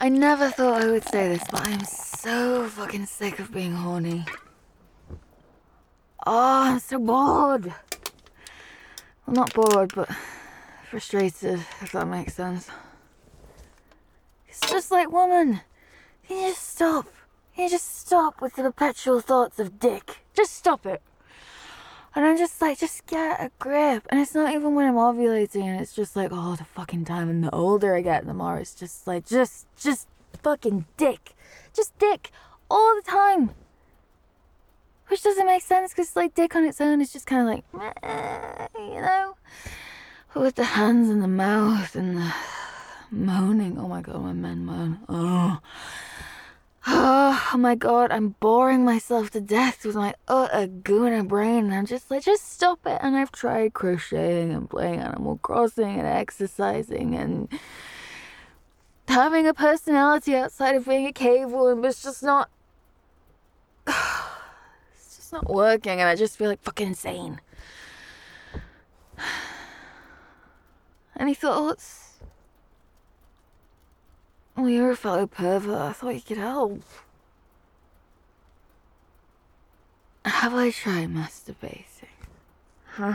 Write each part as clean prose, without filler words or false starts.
I never thought I would say this, but I'm so fucking sick of being horny. Oh, I'm so bored. Well, not bored, but frustrated, if that makes sense. It's just like, woman, can you just stop? Can you just stop with the perpetual thoughts of dick? Just stop it. And I'm just like, just get a grip. And it's not even when I'm ovulating, and it's just like, all the fucking time. And the older I get, the more it's just like, just fucking dick. Just dick. All the time. Which doesn't make sense, because like dick on its own is just kind of like, you know? But with the hands and the mouth and the moaning. Oh my god, my men moan. Oh my god, I'm boring myself to death with my utter gooner brain, and I'm just like, just stop it. And I've tried crocheting and playing Animal Crossing and exercising and having a personality outside of being a cave woman, but it's just not working, and I just feel like fucking insane. Any thoughts? Well, you're a fellow pervert. I thought you could help. Have I tried masturbating? Huh?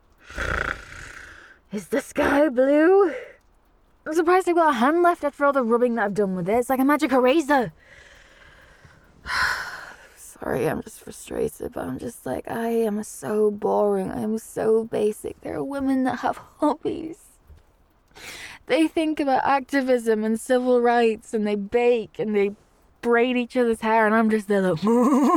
Is the sky blue? I'm surprised I've got a hand left after all the rubbing that I've done with it. It's like a magic eraser. Sorry, I'm just frustrated, but I'm just like, I am so boring. I am so basic. There are women that have hobbies. They think about activism and civil rights, and they bake and they braid each other's hair, and I'm just there like,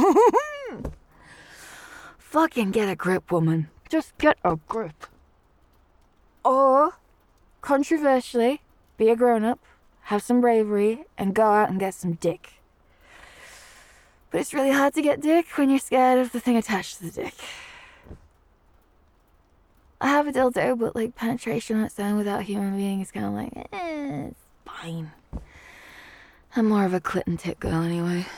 fucking get a grip, woman. Just get a grip. Or, controversially, be a grown-up, have some bravery, and go out and get some dick. But it's really hard to get dick when you're scared of the thing attached to the dick. I have a dildo, but like penetration on its own without a human being is kind of like, it's fine. I'm more of a clit and tit girl anyway.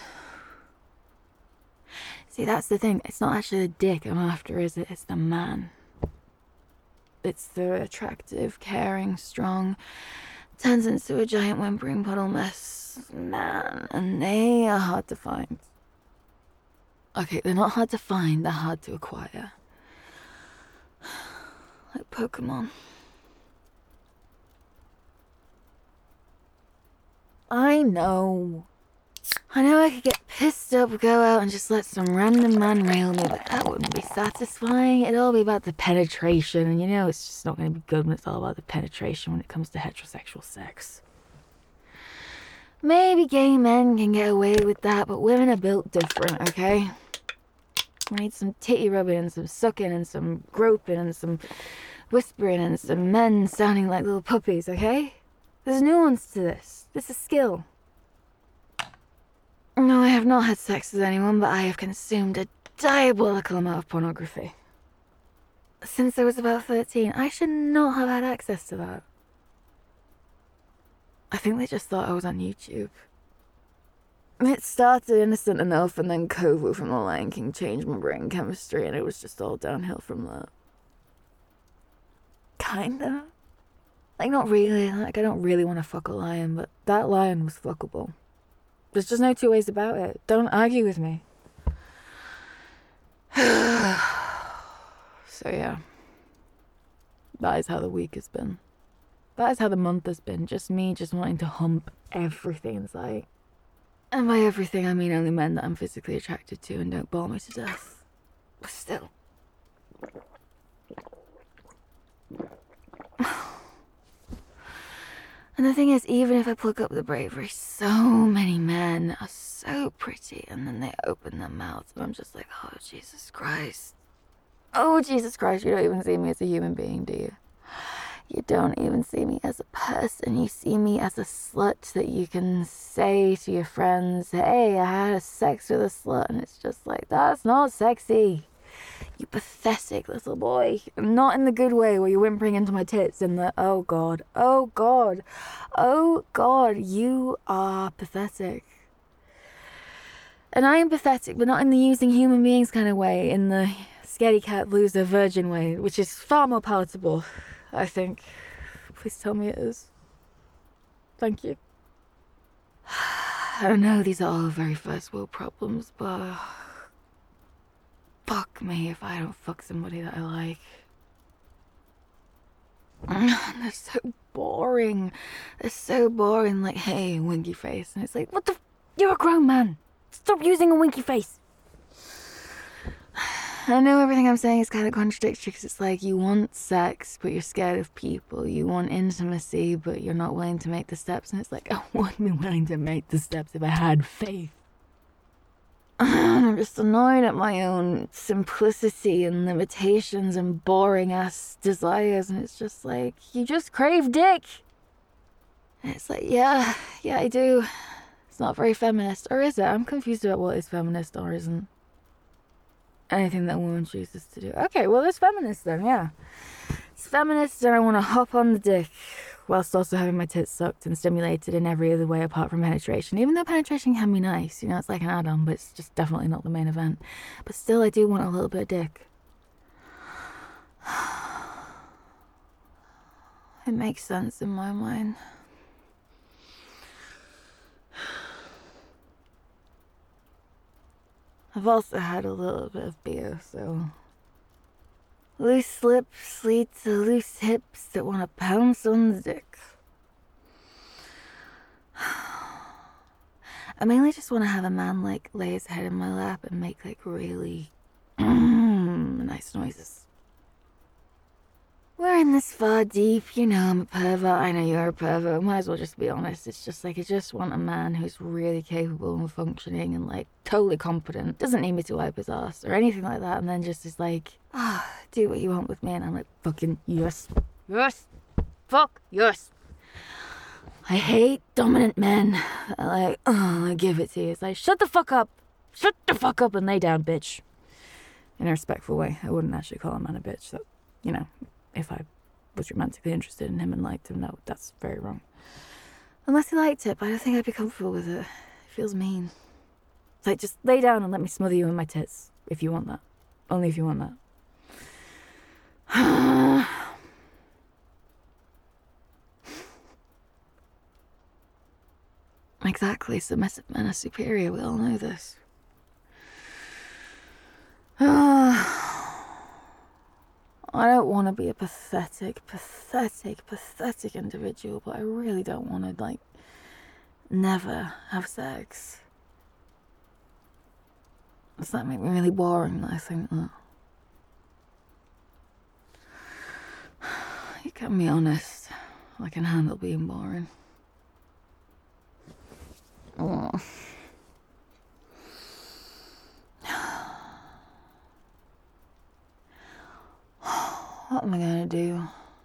See, that's the thing. It's not actually the dick I'm after, is it? It's the man. It's the attractive, caring, strong, turns into a giant whimpering puddle mess man. And they are hard to find. Okay, they're not hard to find, they're hard to acquire. Like Pokemon. I know I could get pissed up, go out and just let some random man rail me, but that wouldn't be satisfying. It'd all be about the penetration, and you know it's just not going to be good when it's all about the penetration when it comes to heterosexual sex. Maybe gay men can get away with that, but women are built different, okay? We need some titty rubbing and some sucking and some groping and some whispering and some men sounding like little puppies, okay? There's nuance to this. This is skill. No, I have not had sex with anyone, but I have consumed a diabolical amount of pornography. Since I was about 13, I should not have had access to that. I think they just thought I was on YouTube. It started innocent enough, and then Kovu from The Lion King changed my brain chemistry, and it was just all downhill from that. Kinda. Like, not really. Like, I don't really want to fuck a lion, but that lion was fuckable. There's just no two ways about it. Don't argue with me. So, yeah. That is how the week has been. That is how the month has been. Just me just wanting to hump everything in sight. And by everything, I mean only men that I'm physically attracted to and don't bore me to death. But still. And the thing is, even if I pluck up the bravery, so many men are so pretty, and then they open their mouths, and I'm just like, oh, Jesus Christ. Oh, Jesus Christ, you don't even see me as a human being, do you? You don't even see me as a person. You see me as a slut that you can say to your friends, hey, I had sex with a slut. And it's just like, that's not sexy. You pathetic little boy. Not in the good way where you're whimpering into my tits and the, oh God, oh God, oh God, you are pathetic. And I am pathetic, but not in the using human beings kind of way, in the scaredy cat loser virgin way, which is far more palatable, I think. Please tell me it is. Thank you. I don't know, these are all very first world problems, but fuck me if I don't fuck somebody that I like. They're so boring. They're so boring, like, hey, winky face. And it's like, what the you're a grown man. Stop using a winky face. I know everything I'm saying is kind of contradictory because it's like you want sex, but you're scared of people. You want intimacy, but you're not willing to make the steps. And it's like, I would be willing to make the steps if I had faith. I'm just annoyed at my own simplicity and limitations and boring ass desires. And it's just like, you just crave dick. And it's like, yeah, I do. It's not very feminist. Or is it? I'm confused about what is feminist or isn't. Anything that a woman chooses to do. Okay, well, it's feminist then, yeah. It's feminist and I want to hop on the dick whilst also having my tits sucked and stimulated in every other way apart from penetration. Even though penetration can be nice, you know, it's like an add-on, but it's just definitely not the main event. But still, I do want a little bit of dick. It makes sense in my mind. I've also had a little bit of beer, so... Loose lips lead to loose hips that want to pounce on the dick. I mainly just want to have a man, like, lay his head in my lap and make, like, really nice noises. We're in this far deep, you know I'm a pervert, I know you're a pervert, might as well just be honest. It's just like, I just want a man who's really capable and functioning and like totally competent. Doesn't need me to wipe his ass or anything like that, and then just is like, do what you want with me, and I'm like, fucking yes, fuck yes. I hate dominant men that are like, I give it to you. It's like, shut the fuck up and lay down, bitch. In a respectful way. I wouldn't actually call a man a bitch, that, you know, if I was romantically interested in him and liked him, no, that's very wrong. Unless he liked it, but I don't think I'd be comfortable with it. It feels mean. It's like, just lay down and let me smother you in my tits, if you want that. Only if you want that. Exactly, submissive men are superior, we all know this. I don't want to be a pathetic individual, but I really don't want to, like, never have sex. Does that make me really boring that I think that? You can be honest. I can handle being boring. Oh. What am I gonna do?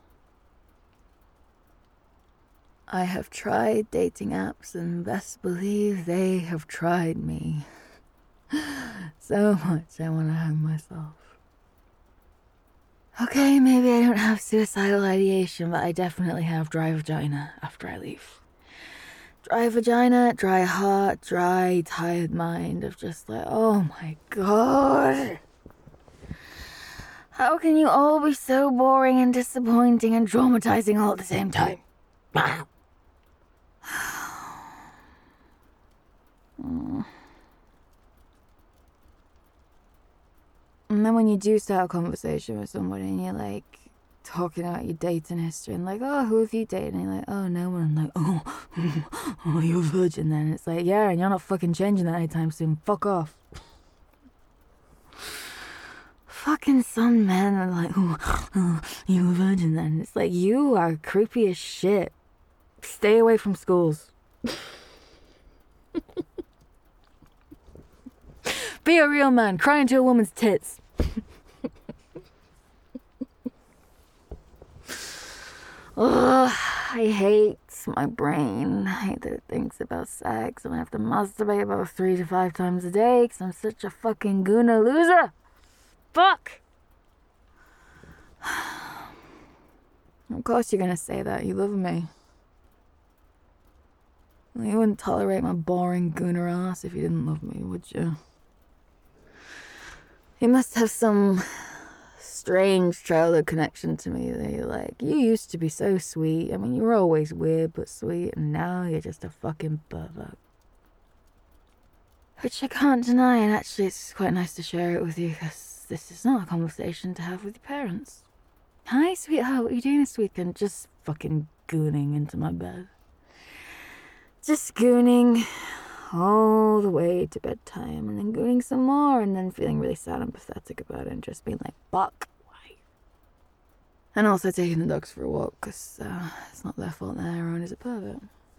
I have tried dating apps and best believe they have tried me. So much I want to hang myself. Okay, maybe I don't have suicidal ideation, but I definitely have dry vagina after I leave. Dry vagina, dry heart, dry, tired mind of just like, oh my god. How can you all be so boring and disappointing and traumatizing all at the same time? And then when you do start a conversation with somebody and you're like talking about your dating history and like, oh, who have you dated? And you're like, oh, no one. And like, oh, you're a virgin then. It's like, yeah, and you're not fucking changing that anytime soon. Fuck off. Fucking some men are like, oh, you're a virgin then. It's like, you are creepy as shit. Stay away from schools. Be a real man. Cry into a woman's tits. Ugh, I hate my brain. I hate that it thinks about sex. And I have to masturbate about 3 to 5 times a day because I'm such a fucking Guna loser. Fuck! Of course you're gonna say that. You love me. You wouldn't tolerate my boring gooner ass if you didn't love me, would you? You must have some strange childhood connection to me. They're like, you used to be so sweet. I mean, you were always weird but sweet, and now you're just a fucking pervert. Which I can't deny, and actually it's quite nice to share it with you, because this is not a conversation to have with your parents. Hi, sweetheart, what are you doing this weekend? Just fucking gooning into my bed. Just gooning all the way to bedtime, and then gooning some more, and then feeling really sad and pathetic about it, and just being like, fuck, why? And also taking the dogs for a walk, because it's not their fault that Aaron is a pervert.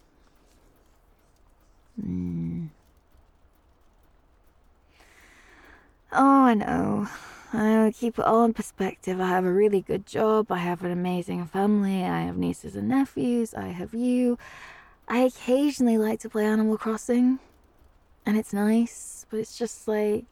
Oh, I know. Keep it all in perspective. I have a really good job. I have an amazing family. I have nieces and nephews. I have you. I occasionally like to play Animal Crossing, and it's nice, but it's just like,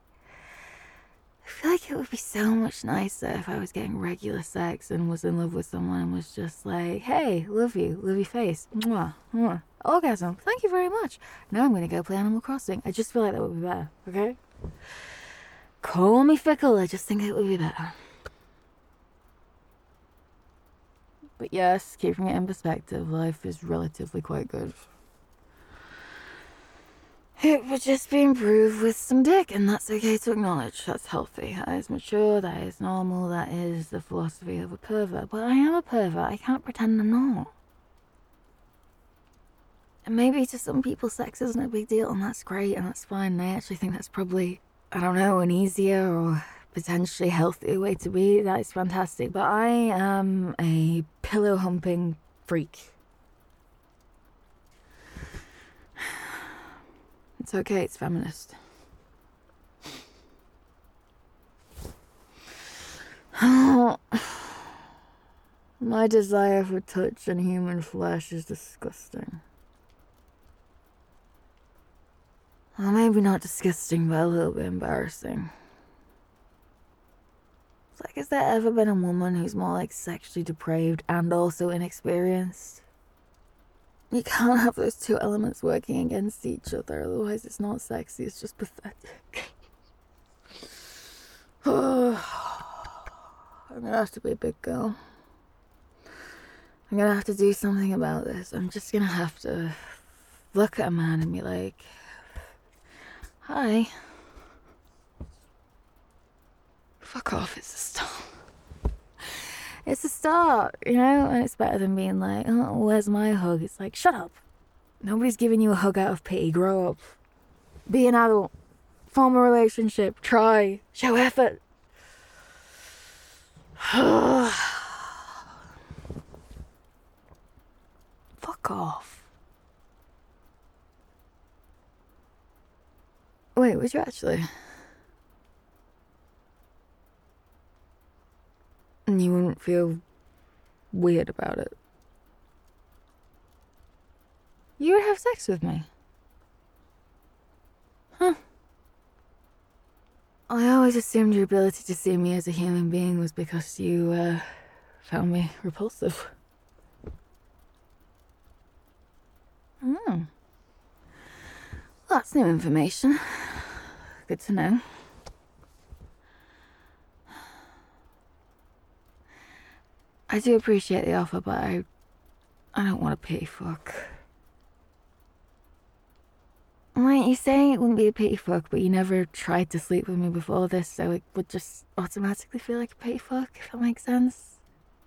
I feel like it would be so much nicer if I was getting regular sex and was in love with someone and was just like, hey, love you face, mwah, mwah. Orgasm, thank you very much. Now I'm gonna go play Animal Crossing. I just feel like that would be better, okay? Call me fickle, I just think it would be better. But yes, keeping it in perspective, life is relatively quite good. It would just be improved with some dick, and that's okay to acknowledge. That's healthy, that is mature, that is normal, that is the philosophy of a pervert. But I am a pervert, I can't pretend I'm not. And maybe to some people sex isn't a big deal, and that's great, and that's fine. I actually think that's probably, I don't know, an easier or potentially healthier way to be. That is fantastic. But I am a pillow humping freak. It's okay, it's feminist. Oh, my desire for touch and human flesh is disgusting. Well, maybe not disgusting, but a little bit embarrassing. It's like, has there ever been a woman who's more like sexually depraved and also inexperienced? You can't have those two elements working against each other, otherwise it's not sexy, it's just pathetic. I'm gonna have to be a big girl. I'm gonna have to do something about this. I'm just gonna have to look at a man and be like, hi. Fuck off, it's a start. It's a start, you know? And it's better than being like, oh, where's my hug? It's like, shut up. Nobody's giving you a hug out of pity. Grow up. Be an adult. Form a relationship. Try. Show effort. Fuck off. Wait, would you actually? And you wouldn't feel weird about it? You would have sex with me? Huh. I always assumed your ability to see me as a human being was because you, found me repulsive. Well, that's new information. Good to know. I do appreciate the offer, but I don't want to pity fuck. Wait, you're saying it wouldn't be a pity fuck, but you never tried to sleep with me before this, so it would just automatically feel like a pity fuck, if that makes sense?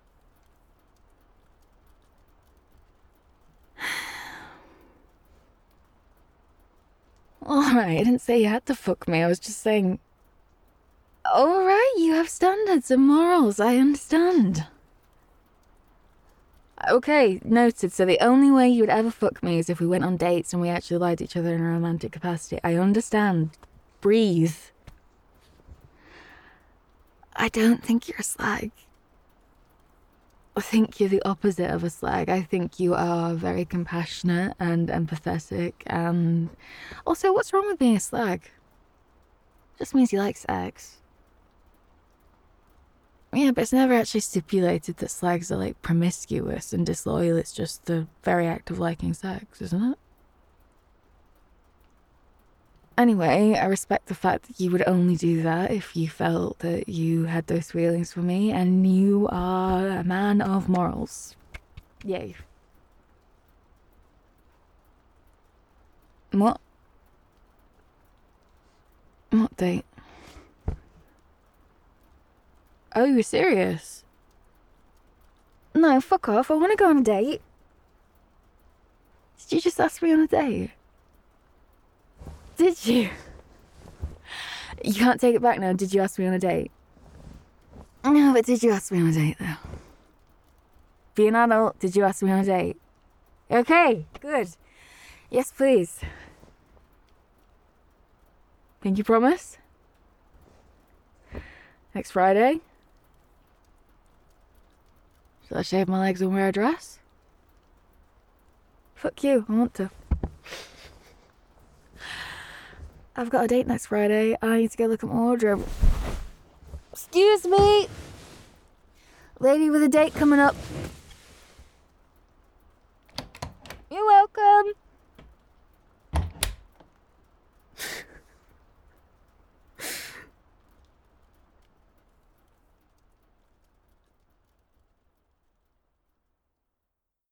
Alright, I didn't say you had to fuck me, I was just saying... Alright, you have standards and morals, I understand. Okay, noted. So the only way you would ever fuck me is if we went on dates and we actually liked each other in a romantic capacity. I understand. Breathe. I don't think you're a slag. I think you're the opposite of a slag. I think you are very compassionate and empathetic, and also, what's wrong with being a slag? Just means you like sex. Yeah, but it's never actually stipulated that slags are like promiscuous and disloyal. It's just the very act of liking sex, isn't it? Anyway, I respect the fact that you would only do that if you felt that you had those feelings for me, and you are a man of morals. Yay. What? What date? Oh, you're serious? No, fuck off. I want to go on a date. Did you just ask me on a date? Did you? You can't take it back now. Did you ask me on a date? No, but did you ask me on a date, though? Be an adult. Did you ask me on a date? Okay, good. Yes, please. Pinky promise? Next Friday? Shall I shave my legs and wear a dress? Fuck you, I want to. I've got a date next Friday. I need to go look at my wardrobe. Excuse me! Lady with a date coming up. You're welcome.